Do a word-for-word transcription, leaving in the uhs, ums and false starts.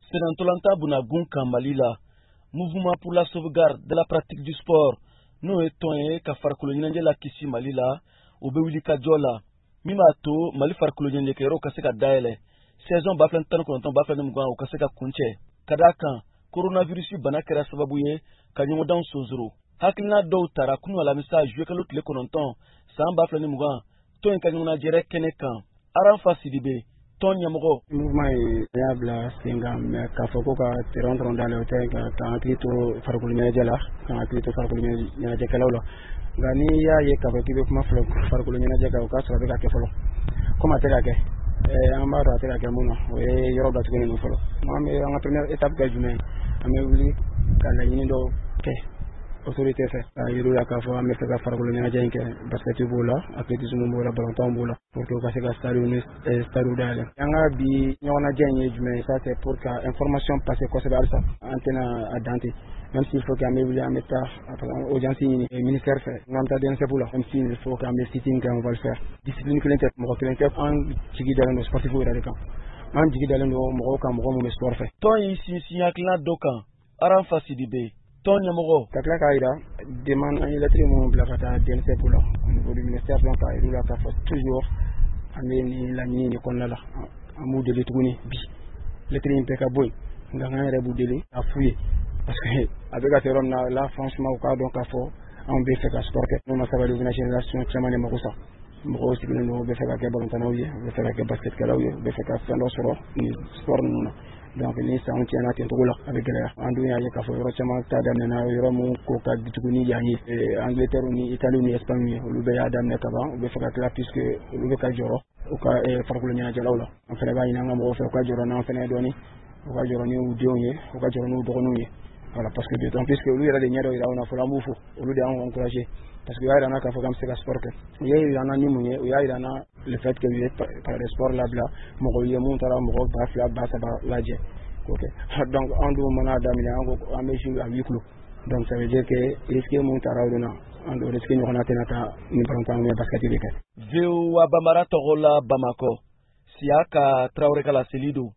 Senantolanta Bunagun Kambalila, Mouvement pour la sauvegarde de la pratique du sport, nous étions ka farkolonyanje la kisi Malila, ou bewili ka jola, mimato Mali farkolonyanje kero kaseka daele, saison baflan tan konton baflan mugwa ou kaseka kunche, kadakan coronavirus bana kera sababuye kanyo down sozuru. Hakilina do tara kunu ala message jwe kalot le konton, san baflan mugwa, to en kanyo na jere kenekan, aran fasidibe. Le mouvement est viable à Singam, mais quand faut que tu rentres dans le hôtel, quand tu es farcoulé de là, quand tu es farcoulé de Kalaula, Gani ya ye kabaki kuma farcoulé de Jacka, sur la Kefalo. Comment tu es en bas de la Gamuna, et Yoruba to go follow. Mamma, en la première étape que je mets, à me voulu qu'à la Yinido, autorité fait ayirula ka fo amé ka fargolo ñana jenke basketball la athlétisme mo la ballon la pour que ka sega stade ni stade dale yanga bi ñona jenye jume ça c'est pour que information passer ko c'est ça antenne à dante même s'il faut qu'à me amé ta audience ni ministère fait ngam ta den c'est pour là même s'il faut qu'à me sitting on va le faire discipline que l'intérêt mo ko l'intérêt en tigi dale no sportif ou dale kan en tigi dale no mo ko mo mo sport fait to ici si yakla dokan aran fasidibe Tonya Mogo. Kakla Kaira demande un lettre mon blafata D N C pour là. Au niveau du ministère donc il a fait toujours amener la ligne de Konala en mode de l'étouni bi. Lettre impeccable. Dans un reboudélé à fouiller parce que avec la terre là franchement au cas donc à fort on peut faire sport. Nous ça va devenir génération chama de Makosa. Moko si nous be faire que ballon tanaouye, be faire que basket kalaouye, be faire que fendo soro ni sport nous. Donc ni sa on tient à tête là avec la andu ya ka fo ro chama ta da na yoro mu ko ka bituguni ya ni Angleterre ni Italie ni Espagne lu be ya dam ne ka ba be faire que la puisque lu be ka joro o ka e farko nya jalo la on fait ba ina ngam o fe ka joro na on fait doni o ka joro ni u dionye o ka joro ni u dogonye voilà parce que d'autant plus que lui il a des nyado il a on a fait la moufu au lieu d'encourager parce que il y a un programme c'est sport que il y a un animé il y a un le fait que lui par le sport là là mon il monte là mon bas là bas ça là j'ai OK donc on doit mener d'amener en mesure à huis clos donc ça veut dire que risque monte à là on doit risquer nous on a tenata ni pronto mais parce que tu veux Veo Abamara Togola Bamako Siaka Traoré Kala Selido